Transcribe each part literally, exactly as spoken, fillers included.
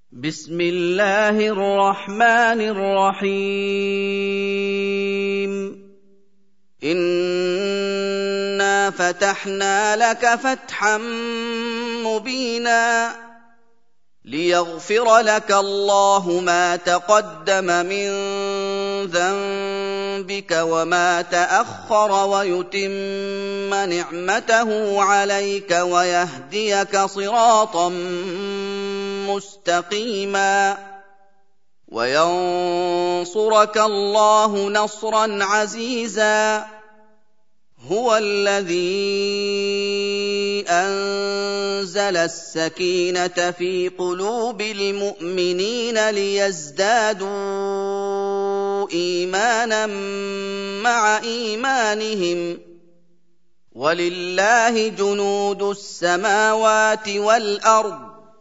بسم الله الرحمن الرحيم إنا فتحنا لك فتحا مبينا ليغفر لك الله ما تقدم من ذنبك وما تأخر ويتم نعمته عليك ويهديك صراطا مستقيما وينصرك الله نصرا عزيزا هو الذي أنزل السكينة في قلوب المؤمنين ليزدادوا إيمانا مع إيمانهم ولله جنود السماوات والأرض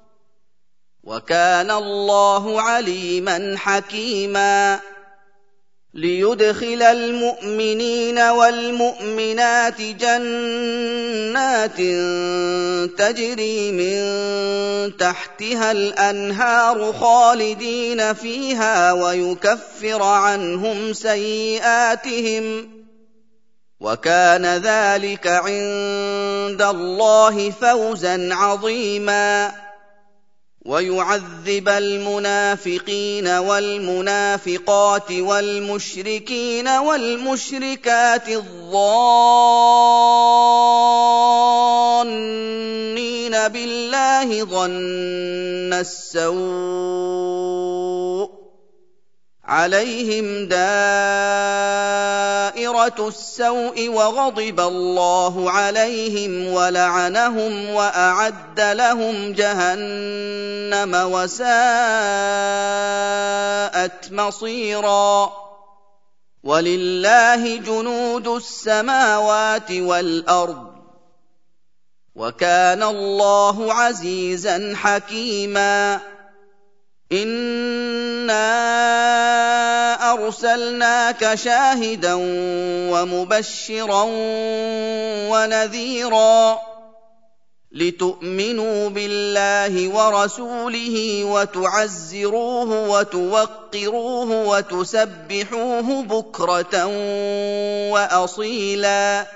وكان الله عليما حكيما ليدخل المؤمنين والمؤمنات جنات تجري من تحتها الأنهار خالدين فيها ويكفر عنهم سيئاتهم وكان ذلك عند الله فوزا عظيما ويعذب المنافقين والمنافقات والمشركين والمشركات الظانين بالله ظن السوء عليهم دائرة السوء وغضب الله عليهم ولعنهم وأعد لهم جهنم وساءت مصيرا ولله جنود السماوات والأرض وكان الله عزيزا حكيما إنا أرسلناك شاهدا ومبشرا ونذيرا لتؤمنوا بالله ورسوله وتعزروه وتوقروه وتسبحوه بكرة وأصيلا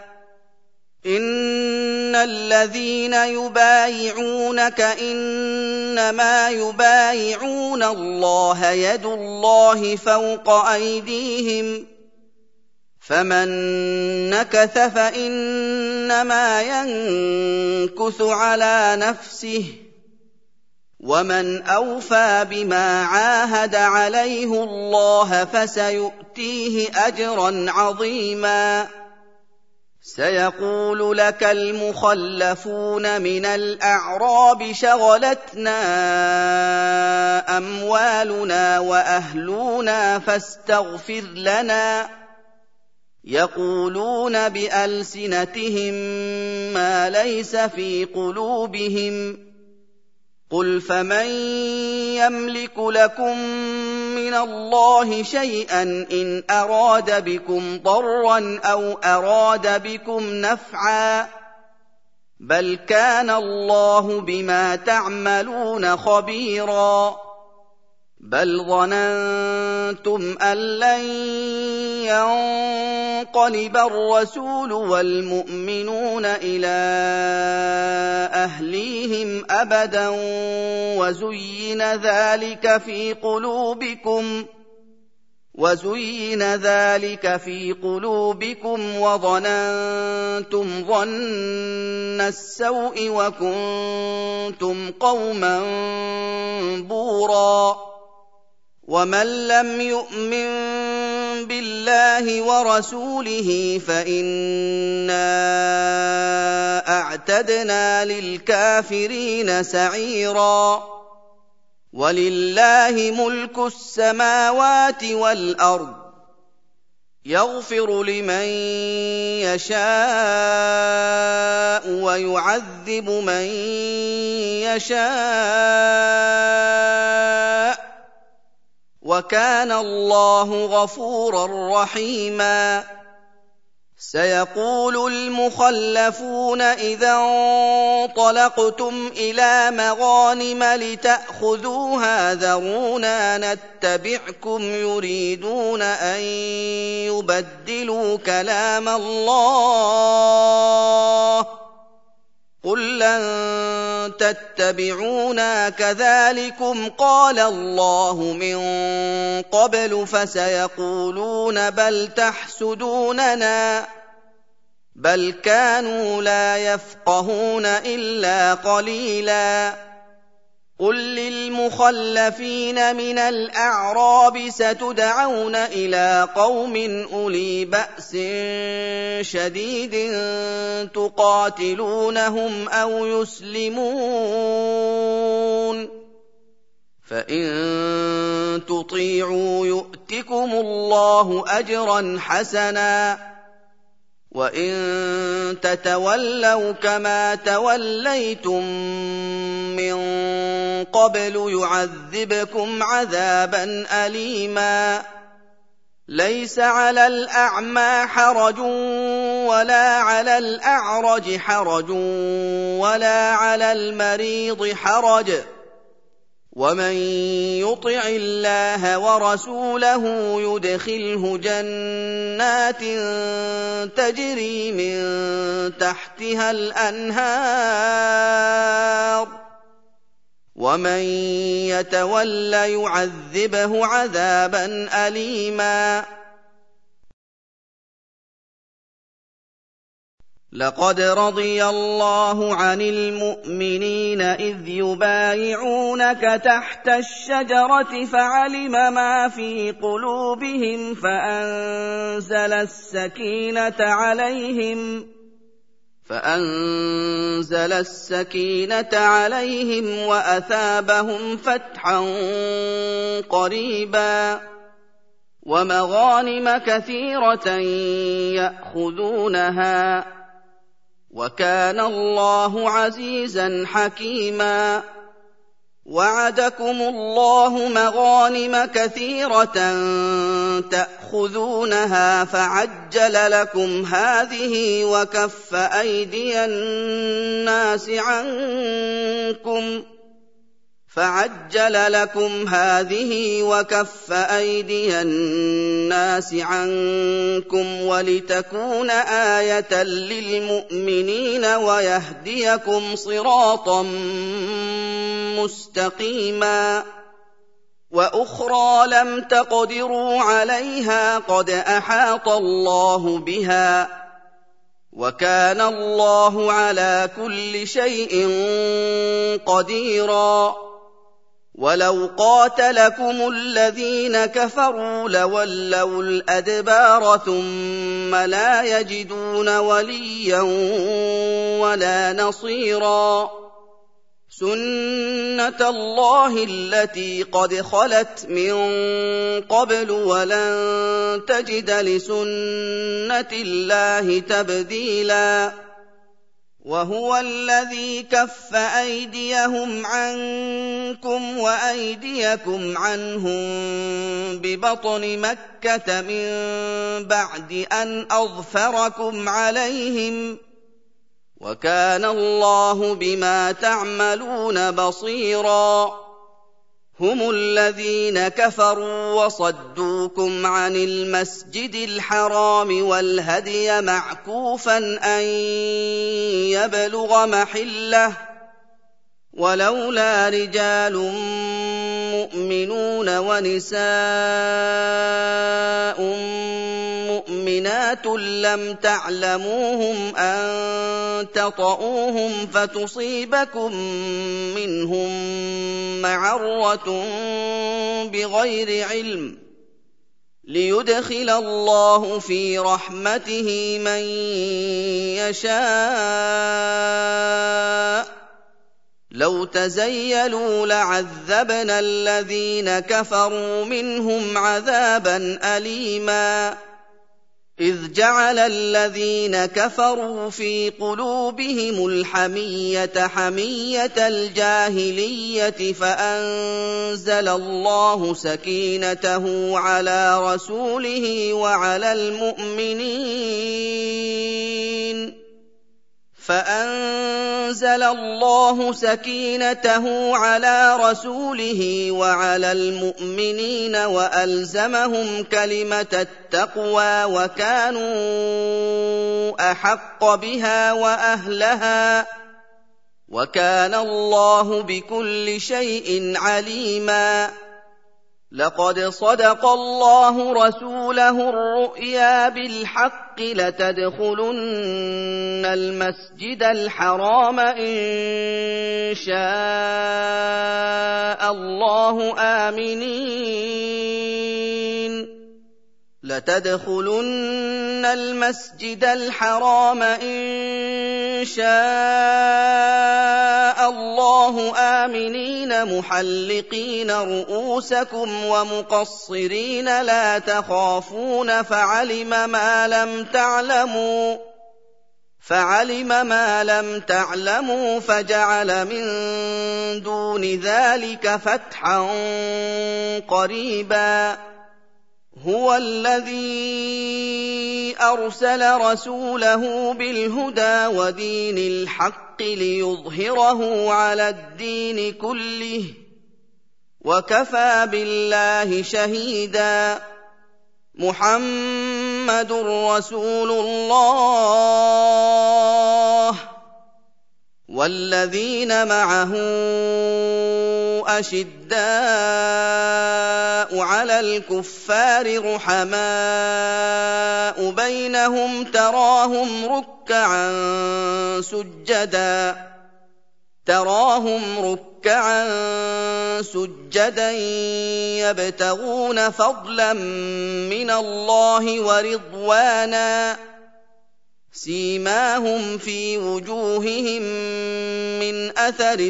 إن الذين يبايعونك إنما يبايعون الله يد الله فوق أيديهم فمن نكث فإنما ينكث على نفسه ومن أوفى بما عاهد عليه الله فسيؤتيه أجرا عظيما سيقول لك المخلفون من الأعراب شغلتنا أموالنا وأهلنا فاستغفر لنا يقولون بألسنتهم ما ليس في قلوبهم قل فمن يملك لكم من الله شيئا إن أراد بكم ضرا أو أراد بكم نفعا بل كان الله بما تعملون خبيرا بل ظننتم أن لن ينقلب الرسول والمؤمنون إلى أهليهم أبدا وزين ذلك في قلوبكم وزين ذلك في قلوبكم وظننتم ظن السوء وكنتم قوما بورا ومن لم يؤمن بالله ورسوله فإنا أعتدنا للكافرين سعيرا ولله ملك السماوات والأرض يغفر لمن يشاء ويعذب من يشاء وكان الله غفورا رحيما سيقول المخلفون إذا انطلقتم إلى مغانم لتأخذوها ذرونا نتبعكم يريدون أن يبدلوا كلام الله قل لن تتبعونا كذلكم قال الله من قبل فسيقولون بل تحسدوننا بل كانوا لا يفقهون إلا قليلا قل للمخلفين من الأعراب ستدعون إلى قوم أولي بأس شديد تقاتلونهم أو يسلمون فإن تطيعوا يؤتكم الله أجرا حسنا وإن تتولوا كما توليتم من قبل يعذبكم عذابا أليما ليس على الأعمى حرج ولا على الأعرج حرج ولا على المريض حرج ومن يطع الله ورسوله يدخله جنات تجري من تحتها الأنهار ومن يتول يعذبه عذابا أليما لقد رضي الله عن المؤمنين إذ يبايعونك تحت الشجرة فعلم ما في قلوبهم فأنزل السكينة عليهم فأنزل السكينة عليهم وأثابهم فتحا قريبا ومغانم كثيرة يأخذونها وكان الله عزيزا حكيما وعدكم الله مغانم كثيرة تأخذونها فعجل لكم هذه وكف أيدي الناس عنكم فعجل لكم هذه وكف أيدي الناس عنكم ولتكون آية للمؤمنين ويهديكم صراطا مستقيما وأخرى لم تقدروا عليها قد أحاط الله بها وكان الله على كل شيء قديرا ولو قاتلكم الذين كفروا لولوا الأدبار ثم لا يجدون وليا ولا نصيرا سنة الله التي قد خلت من قبل ولن تجد لسنة الله تبديلا وهو الذي كف أيديهم عنكم وأيديكم عنهم ببطن مكة من بعد أن أظفركم عليهم وكان الله بما تعملون بصيرا هم الذين كفروا وصدوكم عن المسجد الحرام والهدي معكوفا أن يبلغ محله ولولا رجال مؤمنون ونساء مؤمنات لم تعلموهم أن تطؤوهم فتصيبكم منهم معرة بغير علم ليدخل الله في رحمته من يشاء لو تزيلوا لعذبنا الذين كفروا منهم عذابا أليما إذ جعل الذين كفروا في قلوبهم الحمية حمية الجاهلية فأنزل الله سكينته على رسوله وعلى المؤمنين فأنزل الله سكينته على رسوله وعلى المؤمنين وألزمهم كلمة التقوى وكانوا أحق بها وأهلها وكان الله بكل شيء عليما لقد صدق الله رسوله الرؤيا بالحق لتدخلن المسجد الحرام إن شاء الله آمنين لتدخلن المسجد الحرام إن شاء الله آمنين محلقين رؤوسكم ومقصرين لا تخافون فعلم ما لم تعلموا فعلم ما لم تعلموا فجعل من دون ذلك فتحا قريبا هو الذي أرسل رسوله بالهدى ودين الحق ليظهره على الدين كله وكفى بالله شهيدا محمد رسول الله والذين معه أشداء على الكفار رحماء بينهم تراهم ركعا سجدا تراهم ركعا سجدا يبتغون فضلا من الله ورضوانا سيماهم في وجوههم من أثر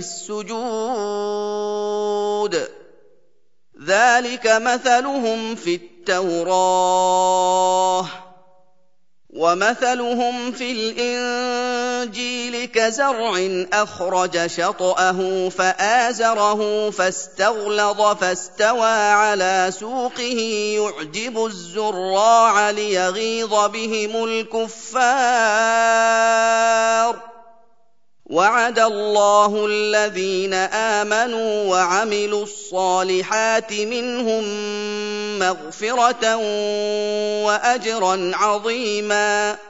السجود ذلك مثلهم في التوراة ومثلهم في الإنجيل كزرع أخرج شطأه فآزره فاستغلظ فاستوى على سوقه يعجب الزراع ليغيظ بهم الكفار وعد الله الذين آمنوا وعملوا الصالحات منهم مغفرة وأجرا عظيما